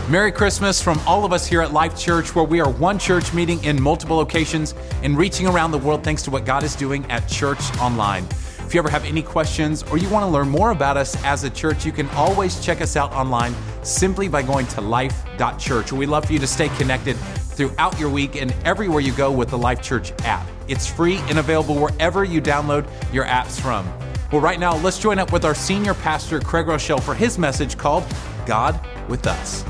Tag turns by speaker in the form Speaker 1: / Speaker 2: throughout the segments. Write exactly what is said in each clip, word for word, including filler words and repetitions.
Speaker 1: Merry Christmas from all of us here at Life Church, where we are one church meeting in multiple locations and reaching around the world thanks to what God is doing at Church Online. If you ever have any questions or you want to learn more about us as a church, you can always check us out online simply by going to life dot church. We'd love for you to stay connected throughout your week and everywhere you go with the Life Church app. It's free and available wherever you download your apps from. Well, right now, let's join up with our senior pastor, Craig Rochelle, for his message called God with Us.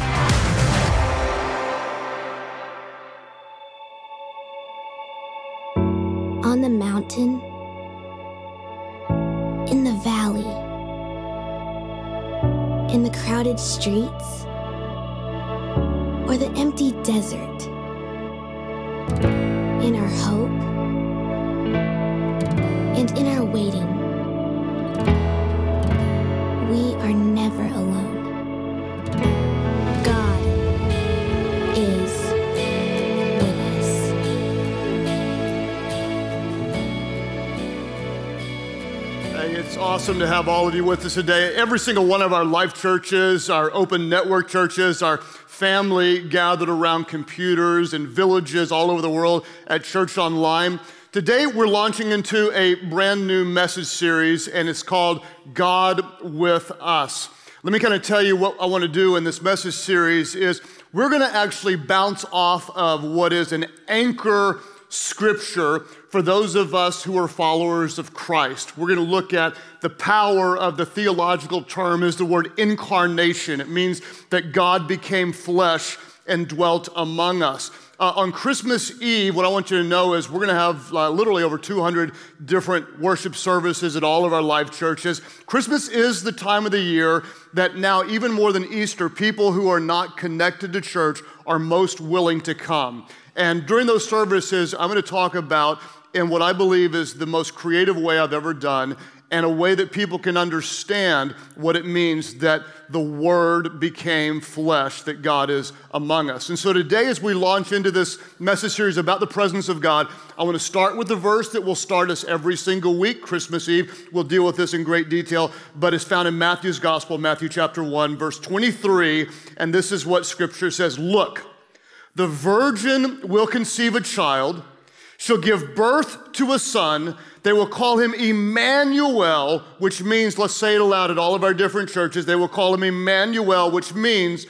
Speaker 2: On the mountain, in the valley, in the crowded streets, or the empty desert, in our hope and in our waiting, we are never alone. God is with us.
Speaker 3: Hey, it's awesome to have all of you with us today. Every single one of our life churches, our open network churches, our family gathered around computers in villages all over the world at Church Online. Today, we're launching into a brand new message series, and it's called God with Us. Let me kind of tell you what I want to do in this message series is we're going to actually bounce off of what is an anchor scripture for those of us who are followers of Christ. We're going to look at the power of the theological term is the word incarnation. It means that God became flesh and dwelt among us. Uh, on Christmas Eve, what I want you to know is we're going to have uh, literally over two hundred different worship services at all of our life churches. Christmas is the time of the year that now, even more than Easter, people who are not connected to church are most willing to come. And during those services, I'm going to talk about, in what I believe is the most creative way I've ever done, and a way that people can understand what it means that the Word became flesh, that God is among us. And so today, as we launch into this message series about the presence of God, I want to start with the verse that will start us every single week. Christmas Eve, we'll deal with this in great detail, but it's found in Matthew's Gospel, Matthew chapter one, verse twenty-three, and this is what Scripture says. Look, the virgin will conceive a child, she'll give birth to a son. They will call him Emmanuel, which means, let's say it aloud at all of our different churches, they will call him Emmanuel, which means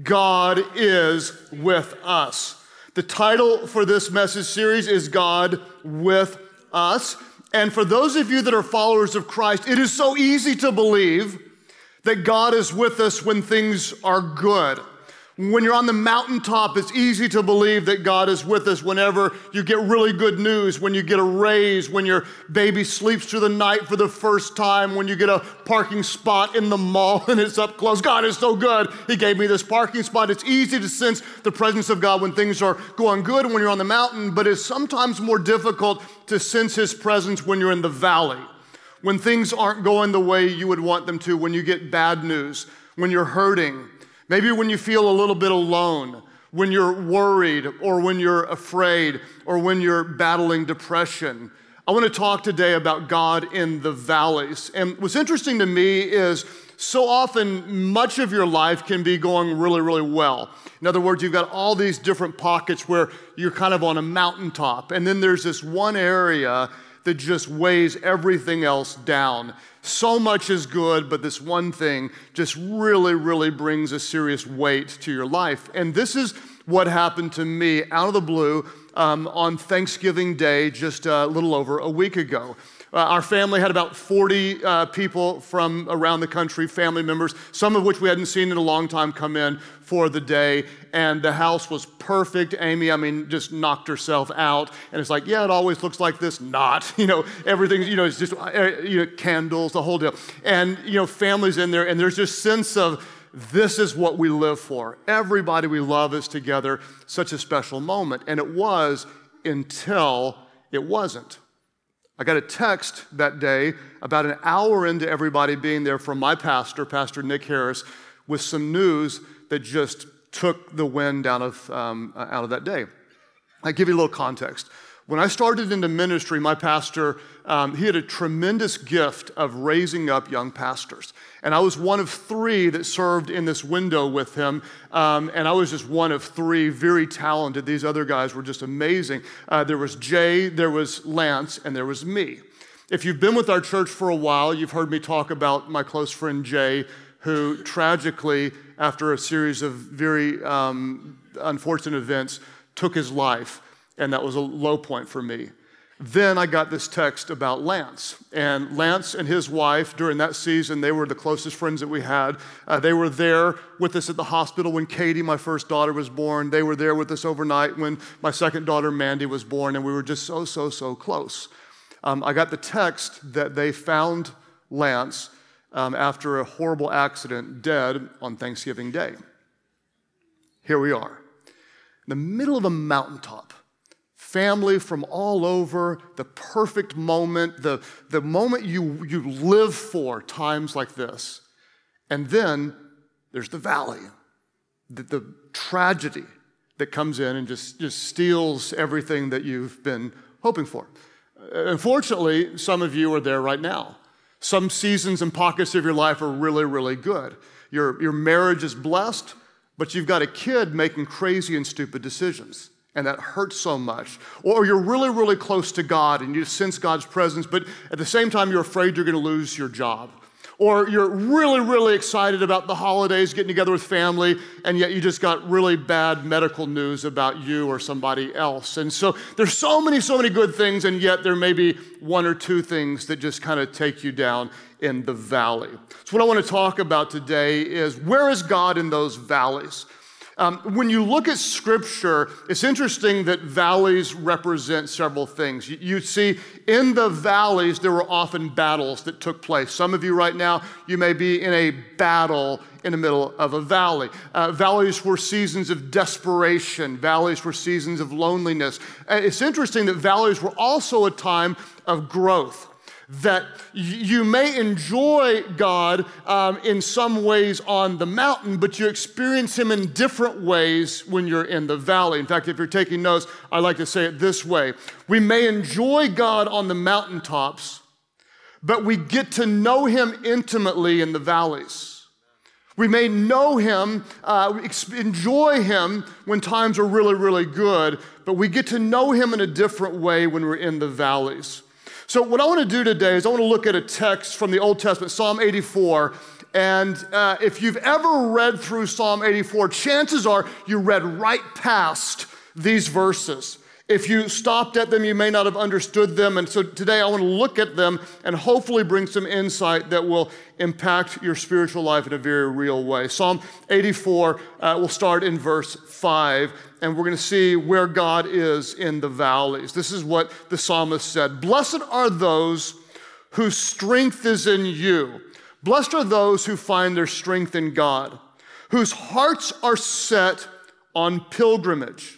Speaker 3: God is with us. The title for this message series is God with Us. And for those of you that are followers of Christ, it is so easy to believe that God is with us when things are good. When you're on the mountaintop, it's easy to believe that God is with us whenever you get really good news, when you get a raise, when your baby sleeps through the night for the first time, when you get a parking spot in the mall and it's up close. God is so good. He gave me this parking spot. It's easy to sense the presence of God when things are going good when you're on the mountain, but it's sometimes more difficult to sense His presence when you're in the valley, when things aren't going the way you would want them to, when you get bad news, when you're hurting. Maybe when you feel a little bit alone, when you're worried, or when you're afraid, or when you're battling depression. I want to talk today about God in the valleys. And what's interesting to me is so often much of your life can be going really, really well. In other words, you've got all these different pockets where you're kind of on a mountaintop, and then there's this one area that just weighs everything else down. So much is good, but this one thing just really, really brings a serious weight to your life. And this is what happened to me out of the blue um, on Thanksgiving Day just a little over a week ago. Uh, our family had about forty uh, people from around the country, family members, some of which we hadn't seen in a long time, come in for the day, and the house was perfect. Amy, I mean, just knocked herself out, and it's like, yeah, it always looks like this. Not, you know, everything, you know, it's just, uh, you know, candles, the whole deal, and you know, families in there, and there's this sense of this is what we live for. Everybody we love is together. Such a special moment, and it was until it wasn't. I got a text that day about an hour into everybody being there from my pastor, Pastor Nick Harris, with some news that just took the wind out of, um, out of that day. I'll give you a little context. When I started into ministry, my pastor, um, he had a tremendous gift of raising up young pastors. And I was one of three that served in this window with him. Um, and I was just one of three, very talented. These other guys were just amazing. Uh, there was Jay, there was Lance, and there was me. If you've been with our church for a while, you've heard me talk about my close friend Jay, who tragically, after a series of very um, unfortunate events, took his life. And that was a low point for me. Then I got this text about Lance. And Lance and his wife, during that season, they were the closest friends that we had. Uh, they were there with us at the hospital when Katie, my first daughter, was born. They were there with us overnight when my second daughter, Mandy, was born. And we were just so, so, so close. Um, I got the text that they found Lance um, after a horrible accident, dead on Thanksgiving Day. Here we are, in the middle of a mountaintop. Family from all over, the perfect moment, the, the moment you, you live for times like this. And then there's the valley, the, the tragedy that comes in and just, just steals everything that you've been hoping for. Unfortunately, some of you are there right now. Some seasons and pockets of your life are really, really good. Your, your marriage is blessed, but you've got a kid making crazy and stupid decisions. And that hurts so much. Or you're really, really close to God and you sense God's presence, but at the same time, you're afraid you're going to lose your job. Or you're really, really excited about the holidays, getting together with family, and yet you just got really bad medical news about you or somebody else. And so there's so many, so many good things, and yet there may be one or two things that just kind of take you down in the valley. So what I want to talk about today is, where is God in those valleys? Um, when you look at Scripture, it's interesting that valleys represent several things. You, you see, in the valleys, there were often battles that took place. Some of you right now, you may be in a battle in the middle of a valley. Uh, valleys were seasons of desperation. Valleys were seasons of loneliness. And it's interesting that valleys were also a time of growth. That you may enjoy God um, in some ways on the mountain, but you experience Him in different ways when you're in the valley. In fact, if you're taking notes, I like to say it this way. We may enjoy God on the mountaintops, but we get to know Him intimately in the valleys. We may know Him, uh, enjoy Him when times are really, really good, but we get to know Him in a different way when we're in the valleys. So what I want to do today is I want to look at a text from the Old Testament, Psalm eighty-four. And uh, if you've ever read through Psalm eighty-four, chances are you read right past these verses. If you stopped at them, you may not have understood them. And so today I want to look at them and hopefully bring some insight that will impact your spiritual life in a very real way. Psalm eighty-four, uh, we'll start in verse five. And we're going to see where God is in the valleys. This is what the psalmist said. Blessed are those whose strength is in you. Blessed are those who find their strength in God, whose hearts are set on pilgrimage.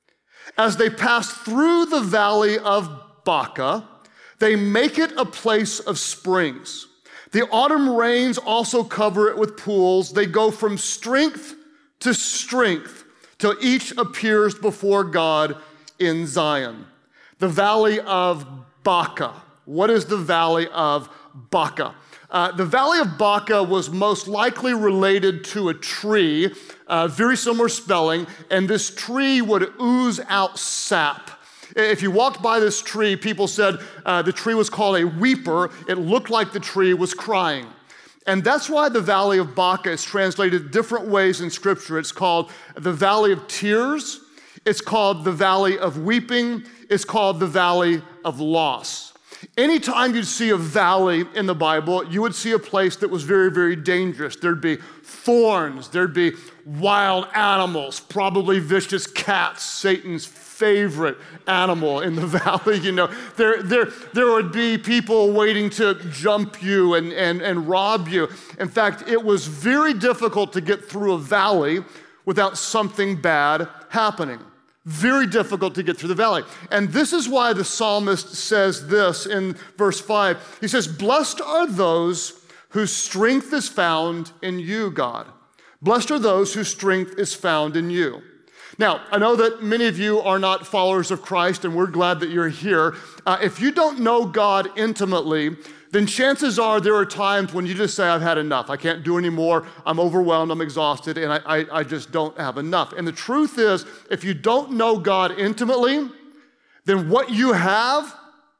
Speaker 3: As they pass through the valley of Baca, they make it a place of springs. The autumn rains also cover it with pools. They go from strength to strength, till each appears before God in Zion. The valley of Baca. What is the valley of Baca? Uh, the valley of Baca was most likely related to a tree, uh, very similar spelling, and this tree would ooze out sap. If you walked by this tree, people said uh, the tree was called a weeper. It looked like the tree was crying. And that's why the Valley of Baca is translated different ways in Scripture. It's called the Valley of Tears. It's called the Valley of Weeping. It's called the Valley of Loss. Anytime you'd see a valley in the Bible, you would see a place that was very, very dangerous. There'd be thorns. There'd be wild animals, probably vicious cats, Satan's favorite animal in the valley. You know, there, there, there would be people waiting to jump you and, and, and rob you. In fact, it was very difficult to get through a valley without something bad happening. Very difficult to get through the valley. And this is why the psalmist says this in verse five. He says, blessed are those whose strength is found in you, God. Blessed are those whose strength is found in you. Now, I know that many of you are not followers of Christ, and we're glad that you're here. Uh, if you don't know God intimately, then chances are there are times when you just say, I've had enough. I can't do anymore. I'm overwhelmed. I'm exhausted, and I, I, I just don't have enough. And the truth is, if you don't know God intimately, then what you have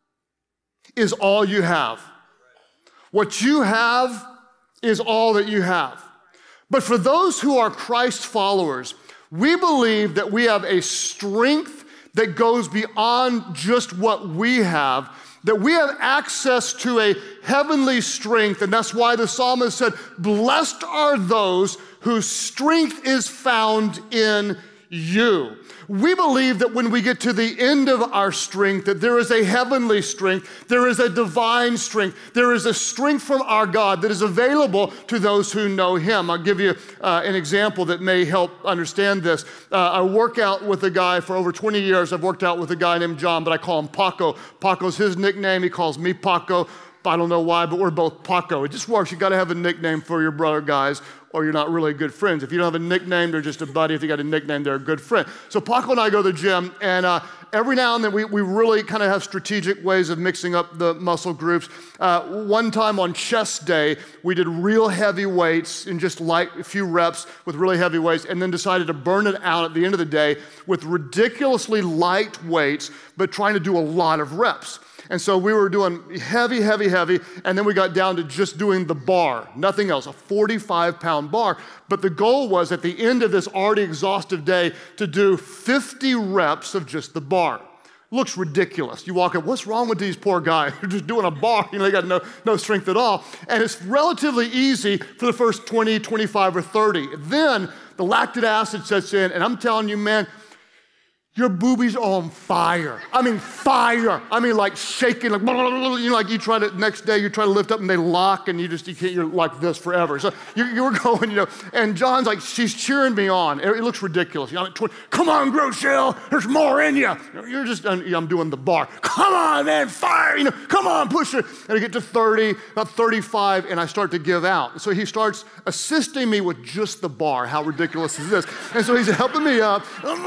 Speaker 3: is all you have. What you have is all that you have. But for those who are Christ followers, we believe that we have a strength that goes beyond just what we have, that we have access to a heavenly strength, and that's why the psalmist said, blessed are those whose strength is found in you. We believe that when we get to the end of our strength, that there is a heavenly strength, there is a divine strength, there is a strength from our God that is available to those who know Him. I'll give you uh, an example that may help understand this. Uh, I work out with a guy for over twenty years. I've worked out with a guy named John, but I call him Paco. Paco's his nickname. He calls me Paco. I don't know why, but we're both Paco. It just works. You got to have a nickname for your brother, guys, or you're not really good friends. If you don't have a nickname, they're just a buddy. If you got a nickname, they're a good friend. So Paco and I go to the gym, and uh, every now and then we, we really kind of have strategic ways of mixing up the muscle groups. Uh, one time on chest day, we did real heavy weights in just light, a few reps with really heavy weights, and then decided to burn it out at the end of the day with ridiculously light weights, but trying to do a lot of reps. And so we were doing heavy, heavy, heavy, and then we got down to just doing the bar, nothing else, a forty-five pound bar. But the goal was at the end of this already exhaustive day to do fifty reps of just the bar. Looks ridiculous. You walk up, what's wrong with these poor guys? They're just doing a bar, you know, they got no, no strength at all. And it's relatively easy for the first twenty, twenty-five, or thirty. Then the lactic acid sets in, and I'm telling you, man, your boobies are on fire. I mean, fire. I mean, like shaking, like, you know, like you try to, next day you try to lift up and they lock and you just, you can't, you're like this forever. So you, you were going, you know, and John's like, she's cheering me on. It, it looks ridiculous. You know, like, come on, Groeschel, there's more in you. You're just, I'm doing the bar. Come on, man, fire, you know, come on, push it. And I get to thirty, about thirty-five, and I start to give out. So he starts assisting me with just the bar. How ridiculous is this? And so he's helping me up.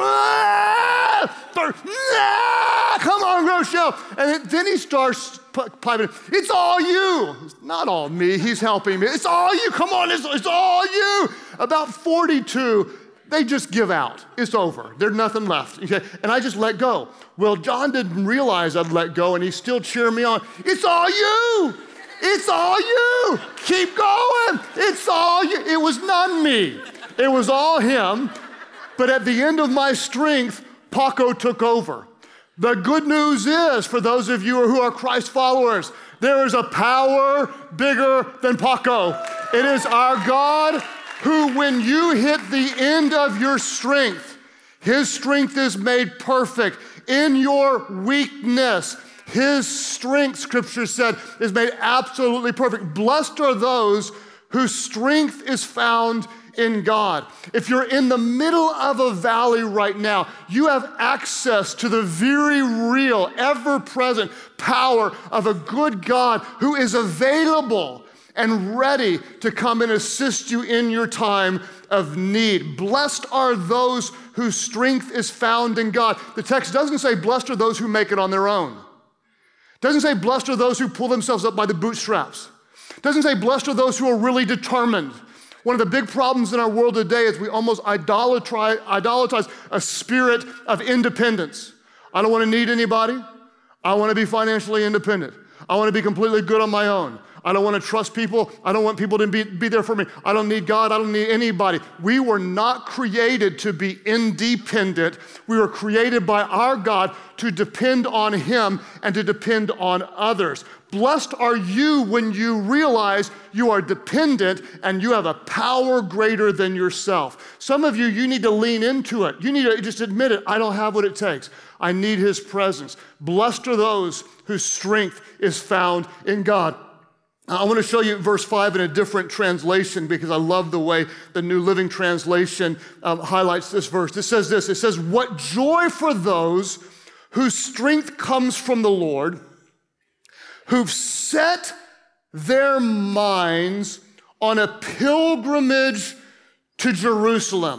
Speaker 3: Come on, Groeschel. And then he starts piping, it's all you. It's not all me, he's helping me. It's all you, come on, it's, it's all you. About forty-two, they just give out. It's over. There's nothing left. Okay? And I just let go. Well, John didn't realize I'd let go, and he's still cheering me on. It's all you. It's all you. Keep going. It's all you. It was none me. It was all him. But at the end of my strength, Paco took over. The good news is, for those of you who are Christ followers, there is a power bigger than Paco. It is our God who, when you hit the end of your strength, His strength is made perfect in your weakness. His strength, Scripture said, is made absolutely perfect. Blessed are those whose strength is found in God. If you're in the middle of a valley right now, you have access to the very real, ever-present power of a good God who is available and ready to come and assist you in your time of need. Blessed are those whose strength is found in God. The text doesn't say blessed are those who make it on their own. It doesn't say blessed are those who pull themselves up by the bootstraps. It doesn't say blessed are those who are really determined. One of the big problems in our world today is we almost idolatrize, idolatrize a spirit of independence. I don't want to need anybody. I want to be financially independent. I want to be completely good on my own. I don't want to trust people. I don't want people to be, be there for me. I don't need God. I don't need anybody. We were not created to be independent. We were created by our God to depend on Him and to depend on others. Blessed are you when you realize you are dependent and you have a power greater than yourself. Some of you, you need to lean into it. You need to just admit it. I don't have what it takes. I need His presence. Blessed are those whose strength is found in God. I want to show you verse five in a different translation because I love the way the New Living Translation um, highlights this verse. It says this, it says, what joy for those whose strength comes from the Lord, who've set their minds on a pilgrimage to Jerusalem.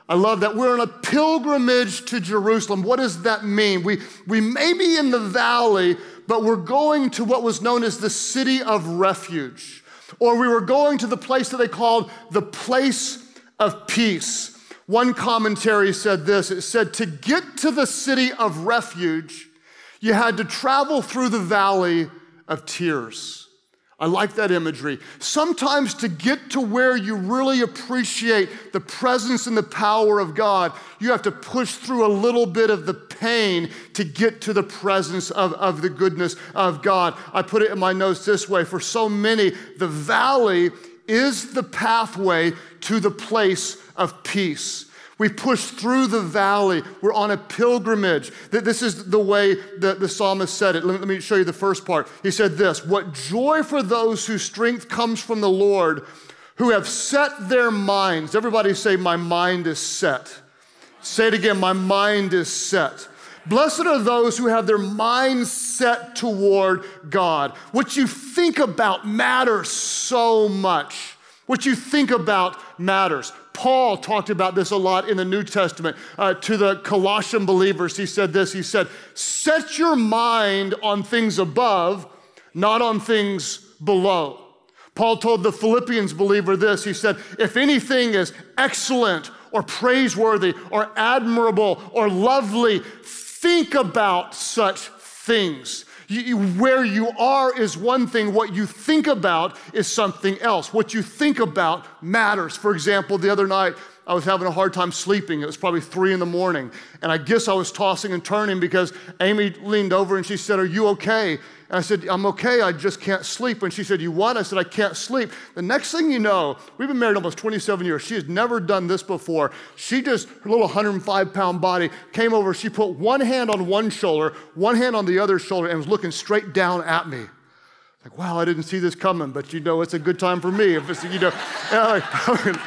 Speaker 3: I love that. We're on a pilgrimage to Jerusalem. What does that mean? We, we may be in the valley, but we're going to what was known as the city of refuge. Or we were going to the place that they called the place of peace. One commentary said this. It said, to get to the city of refuge, you had to travel through the valley of tears. I like that imagery. Sometimes to get to where you really appreciate the presence and the power of God, you have to push through a little bit of the pain to get to the presence of, of the goodness of God. I put it in my notes this way. For so many, the valley is the pathway to the place of peace. We push through the valley. We're on a pilgrimage. This is the way that the psalmist said it. Let me show you the first part. He said this, what joy for those whose strength comes from the Lord, who have set their minds. Everybody say, my mind is set. Say it again, my mind is set. Blessed are those who have their minds set toward God. What you think about matters so much. What you think about matters. Paul talked about this a lot in the New Testament. Uh, to the Colossian believers, he said this, he said, set your mind on things above, not on things below. Paul told the Philippians believer this, he said, if anything is excellent or praiseworthy or admirable or lovely, think about such things. You, you, where you are is one thing. What you think about is something else. What you think about matters. For example, the other night, I was having a hard time sleeping. It was probably three in the morning. And I guess I was tossing and turning because Amy leaned over and she said, are you okay? And I said, I'm okay, I just can't sleep. And she said, you what? I said, I can't sleep. The next thing you know, we've been married almost twenty-seven years. She has never done this before. She just, her little one hundred five pound body came over. She put one hand on one shoulder, one hand on the other shoulder, and was looking straight down at me. Like, wow, I didn't see this coming, but you know, it's a good time for me. If it's, you know, and, like,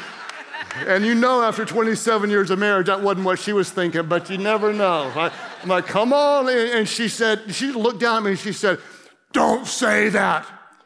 Speaker 3: and you know, after twenty-seven years of marriage, that wasn't what she was thinking, but you never know. I, I'm like, come on. And she said, she looked down at me and she said, don't say that.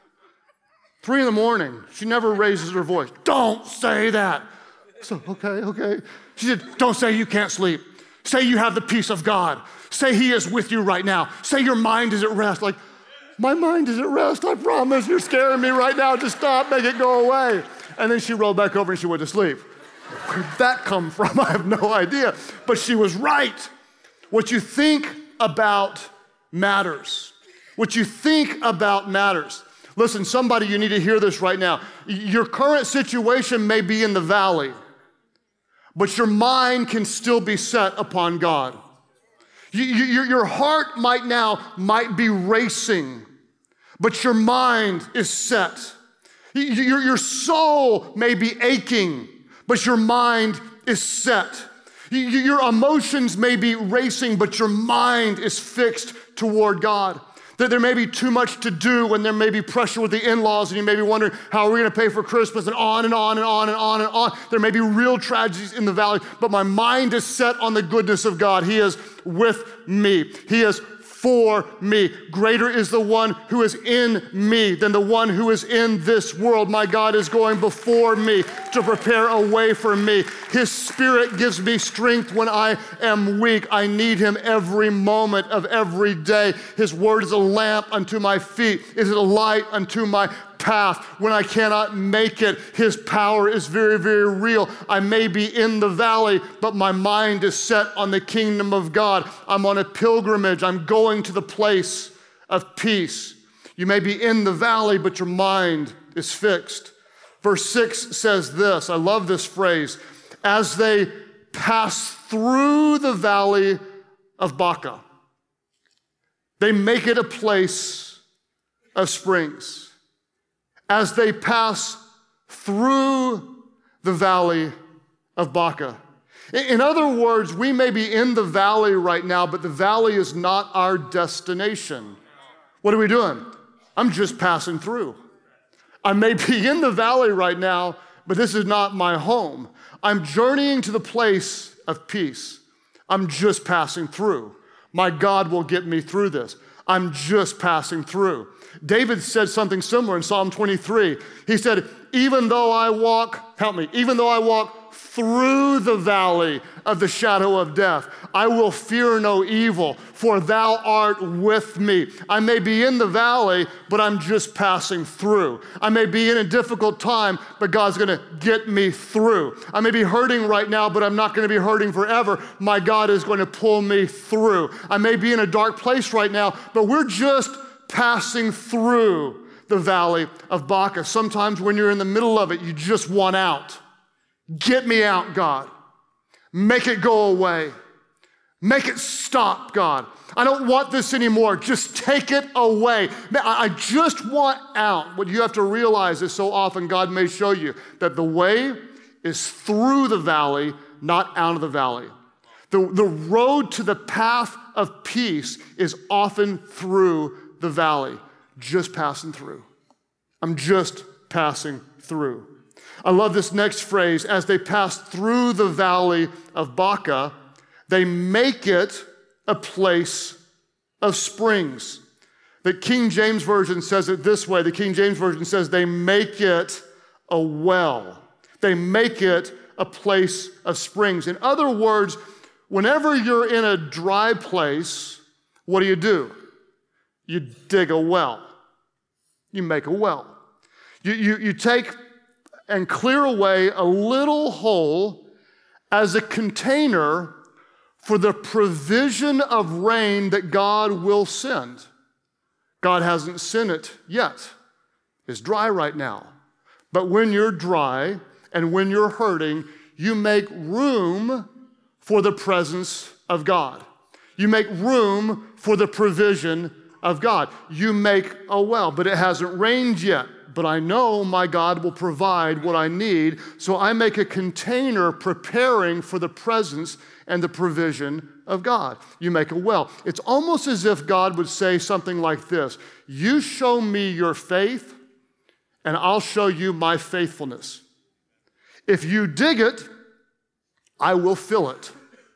Speaker 3: Three in the morning, she never raises her voice. Don't say that. So, okay, okay. She said, don't say you can't sleep. Say you have the peace of God. Say he is with you right now. Say your mind is at rest. Like, my mind is at rest, I promise. You're scaring me right now. Just stop, make it go away. And then she rolled back over and she went to sleep. Where did that come from? I have no idea. But she was right. What you think about matters. What you think about matters. Listen, somebody, you need to hear this right now. Your current situation may be in the valley, but your mind can still be set upon God. You, you, your heart might now might be racing, but your mind is set. Your, your soul may be aching, but your mind is set. Your emotions may be racing, but your mind is fixed toward God. That there may be too much to do and there may be pressure with the in-laws and you may be wondering, how are we gonna pay for Christmas, and on and on and on and on and on. There may be real tragedies in the valley, but my mind is set on the goodness of God. He is with me. He is for me. Greater is the one who is in me than the one who is in this world. My God is going before me to prepare a way for me. His Spirit gives me strength when I am weak. I need him every moment of every day. His word is a lamp unto my feet. Is it a light unto my path? When I cannot make it, his power is very, very real. I may be in the valley, but my mind is set on the kingdom of God. I'm on a pilgrimage. I'm going to the place of peace. You may be in the valley, but your mind is fixed. Verse six says this. I love this phrase. As they pass through the valley of Baca, they make it a place of springs. As they pass through the valley of Baca. In other words, we may be in the valley right now, but the valley is not our destination. What are we doing? I'm just passing through. I may be in the valley right now, but this is not my home. I'm journeying to the place of peace. I'm just passing through. My God will get me through this. I'm just passing through. David said something similar in Psalm twenty-three. He said, even though I walk, help me, even though I walk through the valley of the shadow of death, I will fear no evil, for thou art with me. I may be in the valley, but I'm just passing through. I may be in a difficult time, but God's gonna get me through. I may be hurting right now, but I'm not gonna be hurting forever. My God is going to pull me through. I may be in a dark place right now, but we're just passing through the valley of Baca. Sometimes when you're in the middle of it, you just want out. Get me out, God. Make it go away. Make it stop, God. I don't want this anymore. Just take it away. I just want out. What you have to realize is so often God may show you that the way is through the valley, not out of the valley. The, the road to the path of peace is often through the valley, just passing through. I'm just passing through. I love this next phrase. As they pass through the valley of Baca, they make it a place of springs. The King James Version says it this way. The King James Version says they make it a well. They make it a place of springs. In other words, whenever you're in a dry place, what do you do? You dig a well. You make a well. You, you, you take and clear away a little hole as a container for the provision of rain that God will send. God hasn't sent it yet. It's dry right now. But when you're dry and when you're hurting, you make room for the presence of God. You make room for the provision of God. You make a well, but it hasn't rained yet. But I know my God will provide what I need, so I make a container preparing for the presence and the provision of God. You make a well. It's almost as if God would say something like this: you show me your faith, and I'll show you my faithfulness. If you dig it, I will fill it.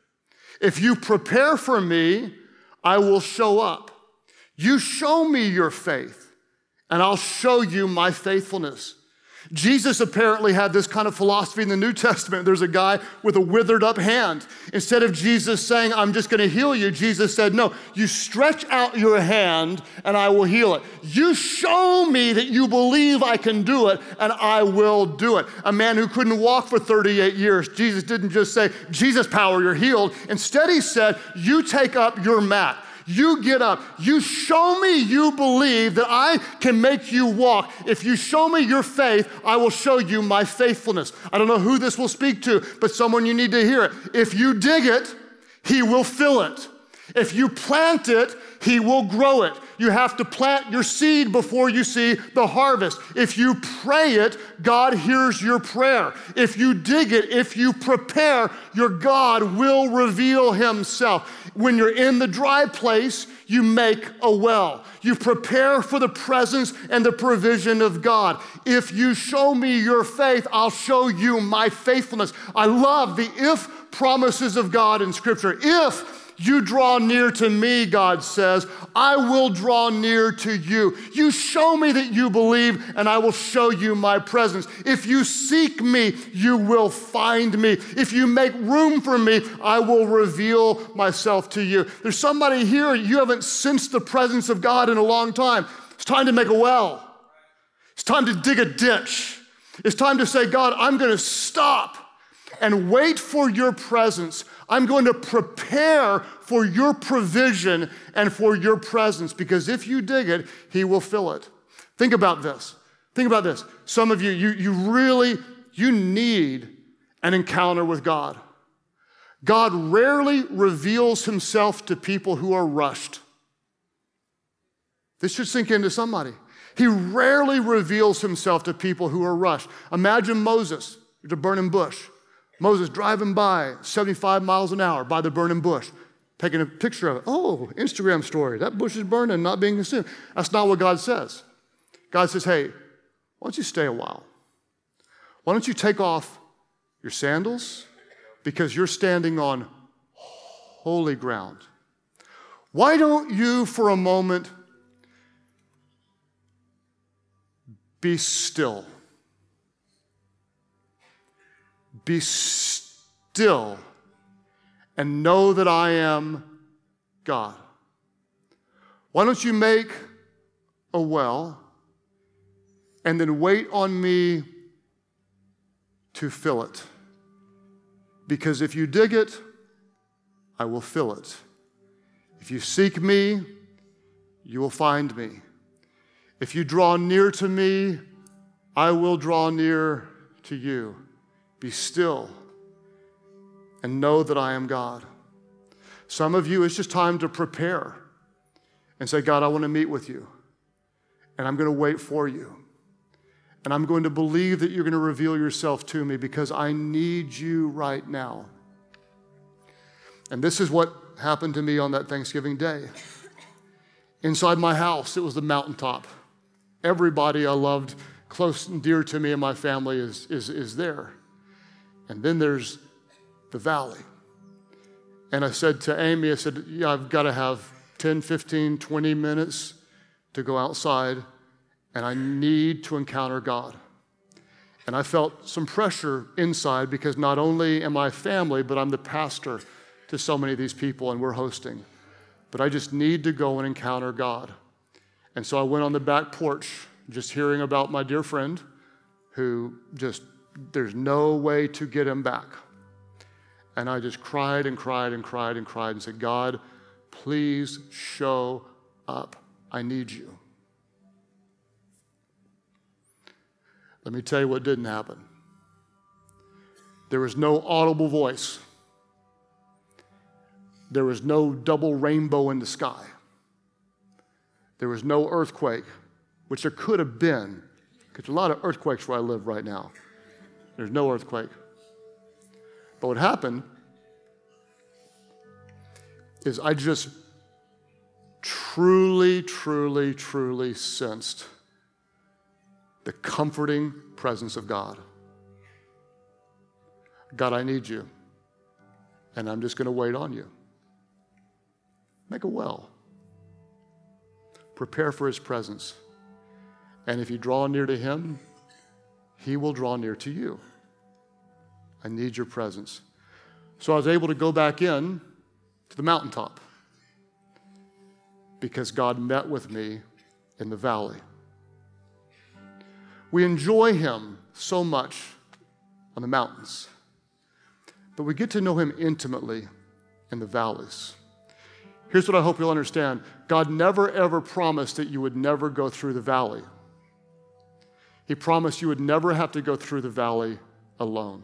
Speaker 3: If you prepare for me, I will show up. You show me your faith, and I'll show you my faithfulness. Jesus apparently had this kind of philosophy in the New Testament. There's a guy with a withered up hand. Instead of Jesus saying, I'm just gonna heal you, Jesus said, no, you stretch out your hand and I will heal it. You show me that you believe I can do it and I will do it. A man who couldn't walk for thirty-eight years, Jesus didn't just say, Jesus power, you're healed. Instead he said, you take up your mat. You get up. You show me you believe that I can make you walk. If you show me your faith, I will show you my faithfulness. I don't know who this will speak to, but someone you need to hear it. If you dig it, he will fill it. If you plant it, he will grow it. You have to plant your seed before you see the harvest. If you pray it, God hears your prayer. If you dig it, if you prepare, your God will reveal himself. When you're in the dry place, you make a well. You prepare for the presence and the provision of God. If you show me your faith, I'll show you my faithfulness. I love the if promises of God in Scripture. If you draw near to me, God says, I will draw near to you. You show me that you believe, and I will show you my presence. If you seek me, you will find me. If you make room for me, I will reveal myself to you. There's somebody here, you haven't sensed the presence of God in a long time. It's time to make a well. It's time to dig a ditch. It's time to say, God, I'm going to stop and wait for your presence. I'm going to prepare for your provision and for your presence, because if you dig it, he will fill it. Think about this. Think about this. Some of you, you, you really, you need an encounter with God. God rarely reveals himself to people who are rushed. This should sink into somebody. He rarely reveals himself to people who are rushed. Imagine Moses at the burning bush. Moses driving by seventy-five miles an hour by the burning bush, taking a picture of it. Oh, Instagram story. That bush is burning, not being consumed. That's not what God says. God says, hey, why don't you stay a while? Why don't you take off your sandals? Because you're standing on holy ground. Why don't you, for a moment, be still be still and know that I am God. Why don't you make a well and then wait on me to fill it? Because if you dig it, I will fill it. If you seek me, you will find me. If you draw near to me, I will draw near to you. Be still and know that I am God. Some of you, it's just time to prepare and say, God, I want to meet with you, and I'm going to wait for you. And I'm going to believe that you're going to reveal yourself to me because I need you right now. And this is what happened to me on that Thanksgiving day. Inside my house, it was the mountaintop. Everybody I loved close and dear to me and my family is, is, is there. And then there's the valley. And I said to Amy, I said, yeah, I've got to have ten, fifteen, twenty minutes to go outside, and I need to encounter God. And I felt some pressure inside because not only am I family, but I'm the pastor to so many of these people, and we're hosting. But I just need to go and encounter God. And so I went on the back porch, just hearing about my dear friend who just, there's no way to get him back. And I just cried and cried and cried and cried and said, God, please show up. I need you. Let me tell you what didn't happen. There was no audible voice. There was no double rainbow in the sky. There was no earthquake, which there could have been, because there's a lot of earthquakes where I live right now. There's no earthquake. But what happened is I just truly, truly, truly sensed the comforting presence of God. God, I need you, and I'm just going to wait on you. Make a well. Prepare for his presence. And if you draw near to him, he will draw near to you. I need your presence. So I was able to go back in to the mountaintop because God met with me in the valley. We enjoy him so much on the mountains, but we get to know him intimately in the valleys. Here's what I hope you'll understand. God never, ever promised that you would never go through the valley. He promised you would never have to go through the valley alone.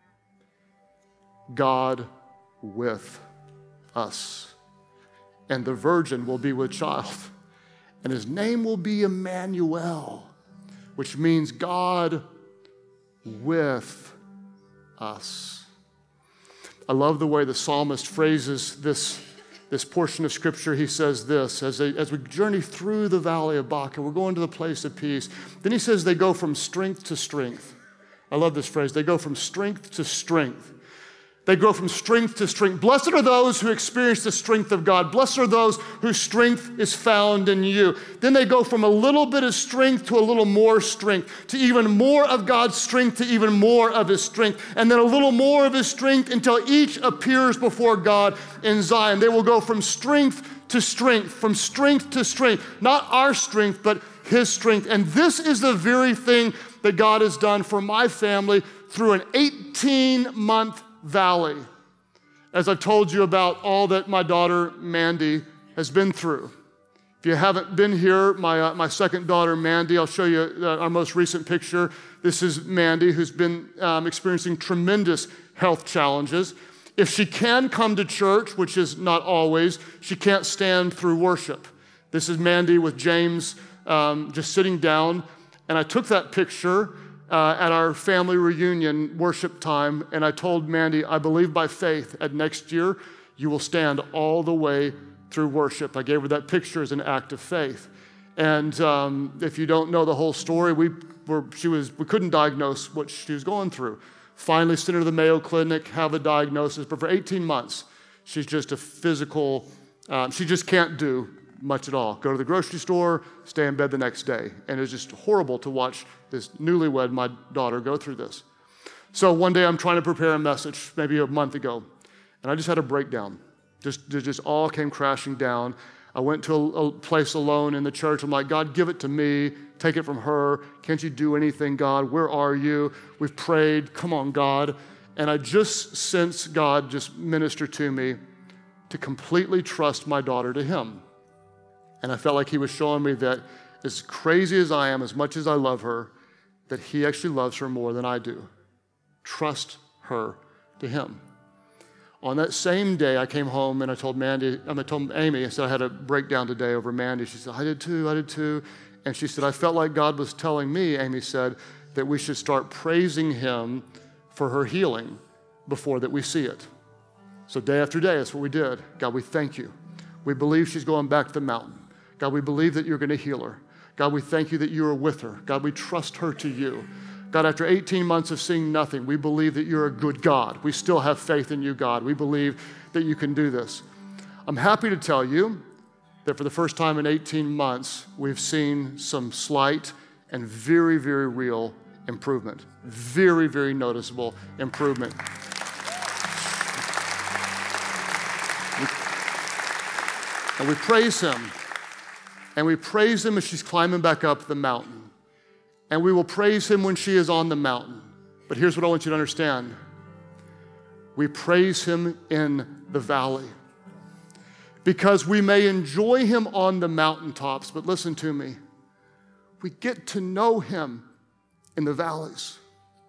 Speaker 3: God with us. And the virgin will be with child. And his name will be Emmanuel, which means God with us. I love the way the psalmist phrases this, this portion of Scripture. He says this, as, they, as we journey through the valley of Baca, we're going to the place of peace. Then he says they go from strength to strength. I love this phrase. They go from strength to strength. They grow from strength to strength. Blessed are those who experience the strength of God. Blessed are those whose strength is found in you. Then they go from a little bit of strength to a little more strength, to even more of God's strength, to even more of his strength, and then a little more of his strength until each appears before God in Zion. They will go from strength to strength, from strength to strength. Not our strength, but his strength. And this is the very thing that God has done for my family through an eighteen-month valley. As I've told you about all that my daughter Mandy has been through. If you haven't been here, my, uh, my second daughter Mandy, I'll show you uh, our most recent picture. This is Mandy, who's been um, experiencing tremendous health challenges. If she can come to church, which is not always, she can't stand through worship. This is Mandy with James um, just sitting down, and I took that picture Uh, at our family reunion worship time, and I told Mandy, I believe by faith at next year, you will stand all the way through worship. I gave her that picture as an act of faith. And um, if you don't know the whole story, we were, she was, we couldn't diagnose what she was going through. Finally sent her to the Mayo Clinic, have a diagnosis, but for eighteen months, she's just a physical, um, she just can't do much at all. Go to the grocery store, stay in bed the next day. And it's just horrible to watch this newlywed, my daughter, go through this. So one day I'm trying to prepare a message, maybe a month ago, and I just had a breakdown. Just, it just all came crashing down. I went to a, a place alone in the church. I'm like, God, give it to me. Take it from her. Can't you do anything, God? Where are you? We've prayed. Come on, God. And I just sensed God just minister to me to completely trust my daughter to him. And I felt like he was showing me that as crazy as I am, as much as I love her, that he actually loves her more than I do. Trust her to him. On that same day, I came home and I told Mandy, I told Amy, I said I had a breakdown today over Mandy. She said, I did too, I did too. And she said, I felt like God was telling me, Amy said, that we should start praising him for her healing before that we see it. So day after day, that's what we did. God, we thank you. We believe she's going back to the mountain. God, we believe that you're going to heal her. God, we thank you that you are with her. God, we trust her to you. God, after eighteen months of seeing nothing, we believe that you're a good God. We still have faith in you, God. We believe that you can do this. I'm happy to tell you that for the first time in eighteen months, we've seen some slight and very, very real improvement. Very, very noticeable improvement. And we praise him. And we praise him as she's climbing back up the mountain. And we will praise him when she is on the mountain. But here's what I want you to understand. We praise him in the valley. Because we may enjoy him on the mountaintops, but listen to me. We get to know him in the valleys.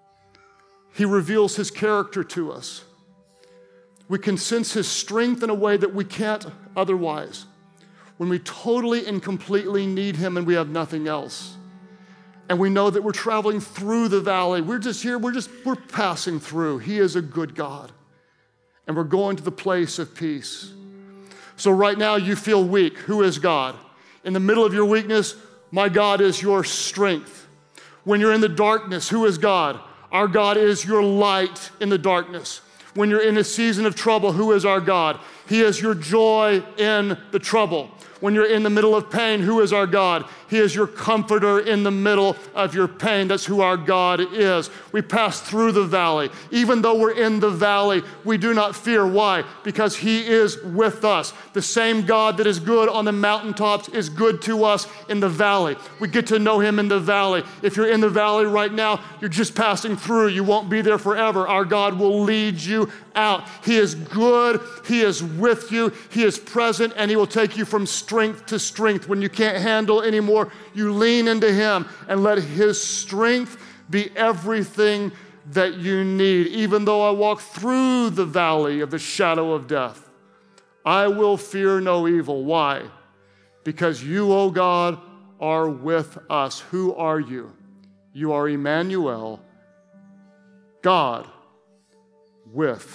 Speaker 3: He reveals his character to us. We can sense his strength in a way that we can't otherwise. When we totally and completely need him and we have nothing else. And we know that we're traveling through the valley. We're just here, we're just, we're passing through. He is a good God. And we're going to the place of peace. So right now you feel weak. Who is God? In the middle of your weakness, my God is your strength. When you're in the darkness, who is God? Our God is your light in the darkness. When you're in a season of trouble, who is our God? He is your joy in the trouble. When you're in the middle of pain, who is our God? He is your comforter in the middle of your pain. That's who our God is. We pass through the valley. Even though we're in the valley, we do not fear. Why? Because he is with us. The same God that is good on the mountaintops is good to us in the valley. We get to know him in the valley. If you're in the valley right now, you're just passing through. You won't be there forever. Our God will lead you out. He is good. He is with you. He is present, and he will take you from strength to strength. When you can't handle anymore, you lean into him and let his strength be everything that you need. Even though I walk through the valley of the shadow of death, I will fear no evil. Why? Because you, O God, are with us. Who are you? You are Emmanuel, God with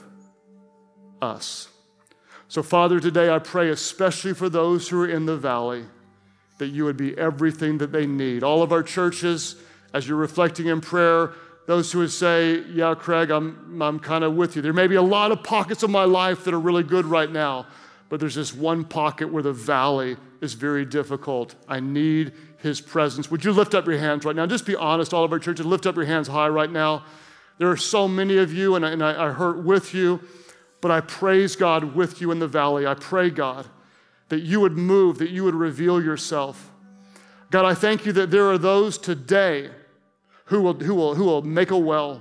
Speaker 3: us. So, Father, today I pray especially for those who are in the valley, that you would be everything that they need. All of our churches, as you're reflecting in prayer, those who would say, yeah, Craig, I'm, I'm kind of with you. There may be a lot of pockets of my life that are really good right now, but there's this one pocket where the valley is very difficult. I need his presence. Would you lift up your hands right now? Just be honest, all of our churches, lift up your hands high right now. There are so many of you, and I, and I, I hurt with you, but I praise God with you in the valley. I pray, God, that you would move, that you would reveal yourself. God, I thank you that there are those today who will, who will, who will make a well,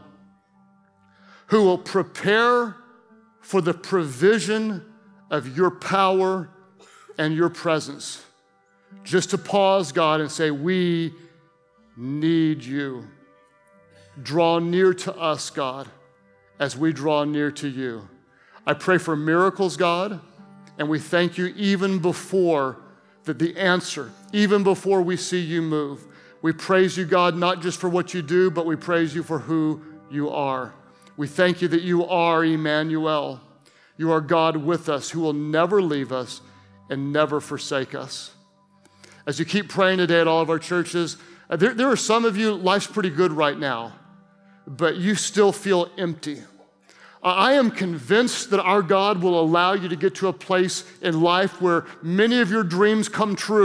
Speaker 3: who will prepare for the provision of your power and your presence. Just to pause, God, and say, we need you. Draw near to us, God, as we draw near to you. I pray for miracles, God, and we thank you even before the, the answer, even before we see you move. We praise you, God, not just for what you do, but we praise you for who you are. We thank you that you are Emmanuel. You are God with us who will never leave us and never forsake us. As you keep praying today at all of our churches, there, there are some of you, life's pretty good right now, but you still feel empty. I am convinced that our God will allow you to get to a place in life where many of your dreams come true.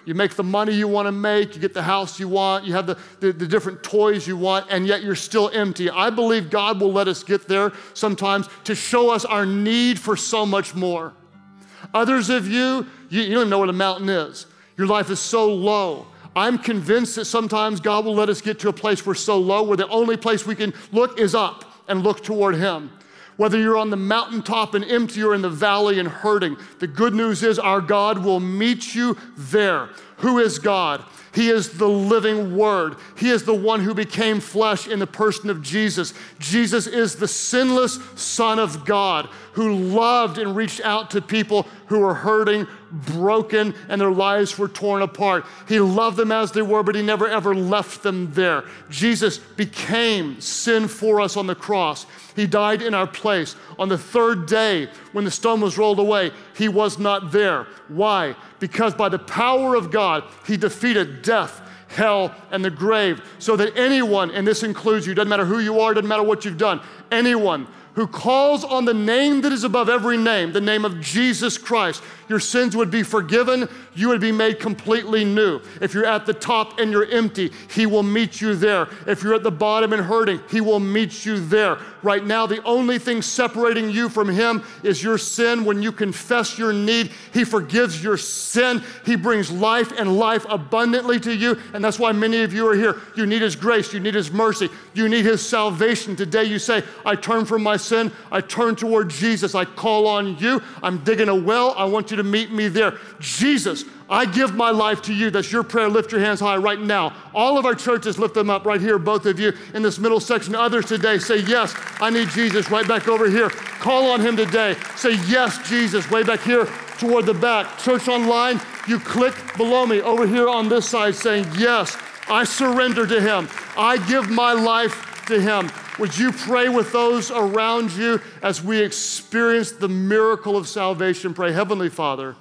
Speaker 3: You make the money you want to make, you get the house you want, you have the, the, the different toys you want, and yet you're still empty. I believe God will let us get there sometimes to show us our need for so much more. Others of you, you, you don't know what a mountain is. Your life is so low. I'm convinced that sometimes God will let us get to a place we're so low where the only place we can look is up and look toward Him. Whether you're on the mountaintop and empty or in the valley and hurting, the good news is our God will meet you there. Who is God? He is the living Word. He is the one who became flesh in the person of Jesus. Jesus is the sinless Son of God who loved and reached out to people who were hurting, broken, and their lives were torn apart. He loved them as they were, but He never ever left them there. Jesus became sin for us on the cross. He died in our place. On the third day, when the stone was rolled away, He was not there. Why? Because by the power of God, He defeated death, hell, and the grave, so that anyone, and this includes you, doesn't matter who you are, doesn't matter what you've done, anyone who calls on the name that is above every name, the name of Jesus Christ, your sins would be forgiven, you would be made completely new. If you're at the top and you're empty, He will meet you there. If you're at the bottom and hurting, He will meet you there. Right now, the only thing separating you from Him is your sin. When you confess your need, He forgives your sin. He brings life and life abundantly to you, and that's why many of you are here. You need His grace, you need His mercy, you need His salvation. Today you say, I turn from my sin, I turn toward Jesus, I call on you, I'm digging a well, I want you to meet me there. Jesus, I give my life to you. That's your prayer. Lift your hands high right now. All of our churches, lift them up right here, both of you in this middle section. Others today say, yes, I need Jesus. Right back over here. Call on Him today. Say, yes, Jesus. Way back here toward the back. Church online, you click below me over here on this side saying, yes, I surrender to Him. I give my life to Him. Would you pray with those around you as we experience the miracle of salvation? Pray, Heavenly Father,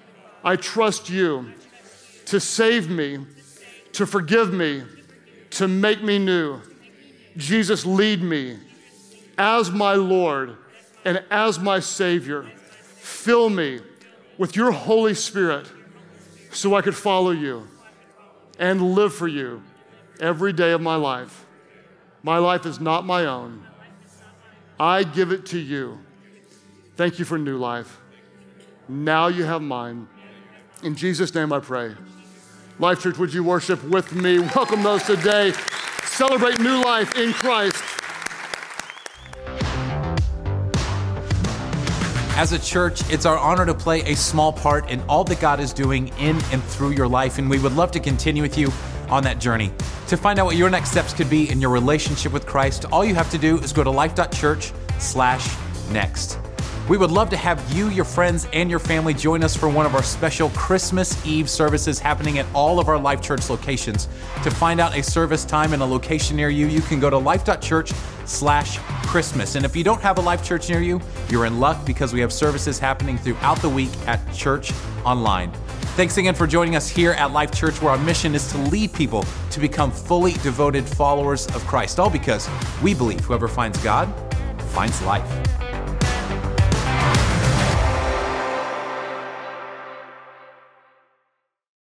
Speaker 3: I trust you to save me, to forgive me, to make me new. Jesus, lead me as my Lord and as my Savior. Fill me with your Holy Spirit so I could follow you and live for you every day of my life. My life is not my own. I give it to you. Thank you for new life. Now you have mine. In Jesus' name I pray. Life Church, would you worship with me? Welcome those today. Celebrate new life in Christ.
Speaker 1: As a church, it's our honor to play a small part in all that God is doing in and through your life, and we would love to continue with you on that journey. To find out what your next steps could be in your relationship with Christ, all you have to do is go to life.church slash next. We would love to have you, your friends, and your family join us for one of our special Christmas Eve services happening at all of our Life Church locations. To find out a service time and a location near you, you can go to life.church slash Christmas. And if you don't have a Life Church near you, you're in luck because we have services happening throughout the week at Church Online. Thanks again for joining us here at Life Church, where our mission is to lead people to become fully devoted followers of Christ, all because we believe whoever finds God finds life.